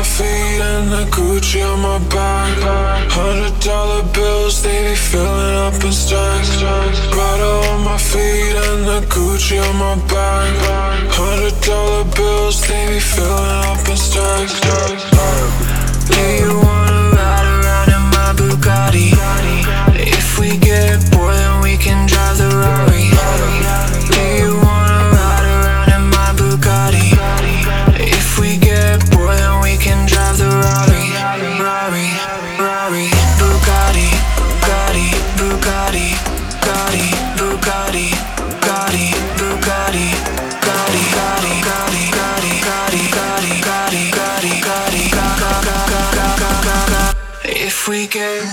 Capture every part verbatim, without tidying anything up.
my feet and the Gucci on my back. Hundred dollar bills, they be filling up in stacks. Prada on my feet and the Gucci on my back. Hundred dollar bills, they be filling up in stacks. Do you wanna ride around in my Bugatti? If we get bored, then we can drive the Rari. Do you wanna ride around in my Bugatti? If we get bored, then we can drive the Rari. Rari, Rari, Bugatti, Bugatti, Bugatti, Bugatti, Bugatti, Bugatti, Bugatti, Bugatti, Gotti, Gotti, Gotti, Gotti, Gotti, Gotti, Gotti, Gotti, Gotti. If we get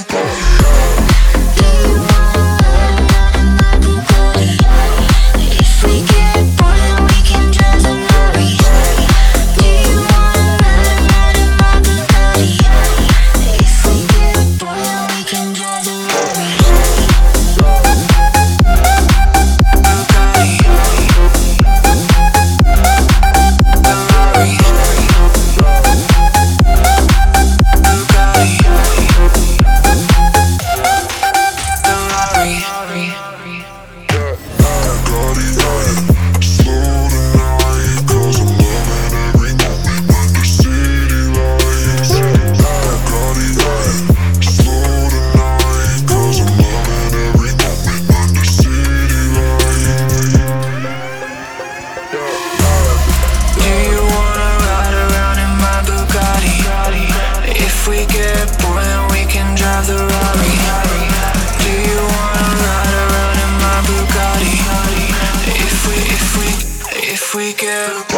we get